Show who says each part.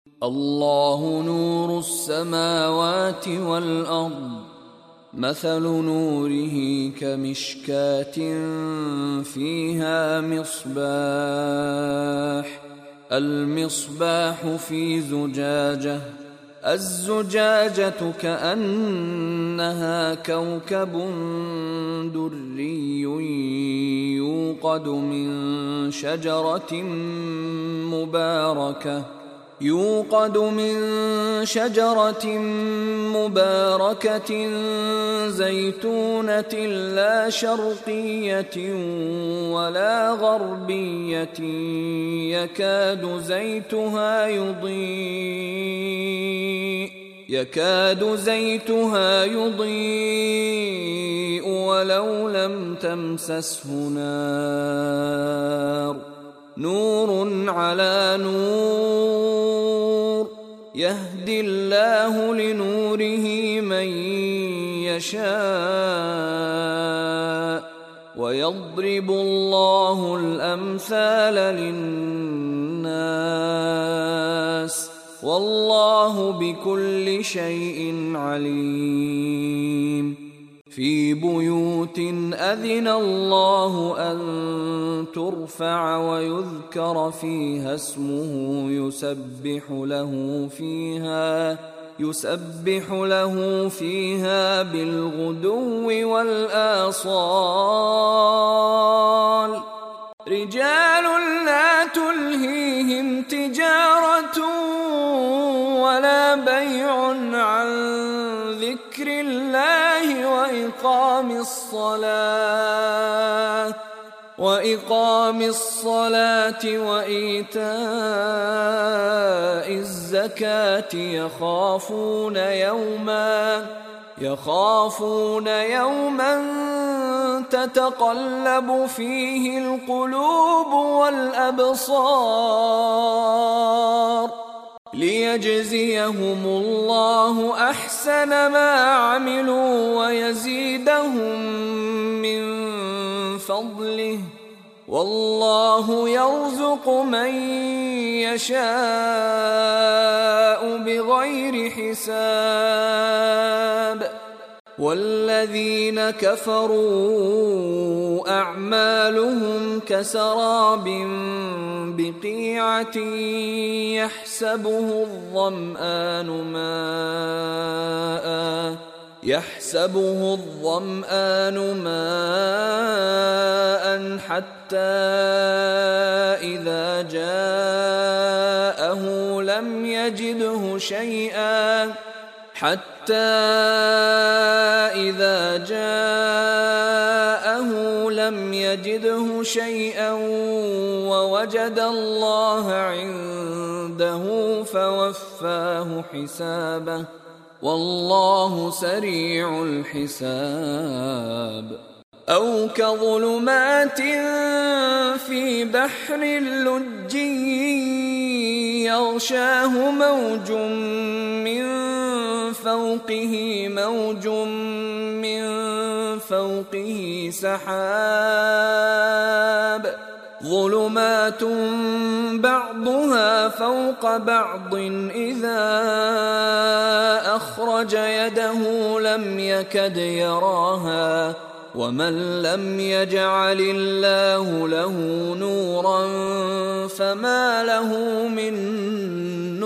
Speaker 1: الله نور السماوات والأرض مثل نوره كمشكاة فيها مصباح المصباح في زجاجة الزجاجة كأنها كوكب دري يوقد من شجرة مباركة زيتونة لا شرقية ولا غربية يكاد زيتها يضيء ولو لم تمسسه نار نور على نور يهدي الله لنوره من يشاء ويضرب الله الأمثال للناس والله بكل شيء عليم في بيوت أذن الله أن ترفع ويذكر فيها اسمه يسبح له فيها بالغدو والآصال رجال لا تلهيهم تجارة ولا بيع عن ذكر الله وإقام الصلاة وإيتاء الزكاة يخافون يوما تتقلب فيه القلوب والأبصار ليجزيهم الله أحسن ما عملوا ويزيدهم من فضله والله يرزق من يشاء بغير حساب والذين كفروا أعمالهم كسراب بقيعة يحسبه الظمآن ماء حتى إذا جاءه لم يجده شيئا ووجد الله عنده فوفاه حسابه والله سريع الحساب أو كظلمات في بحر لجي يغشاه موج من فوقه سحاب ظلمات بعضها فوق بعض إذا أخرج يده لم يكد يراها ومن لم يجعل الله له نورا فما له من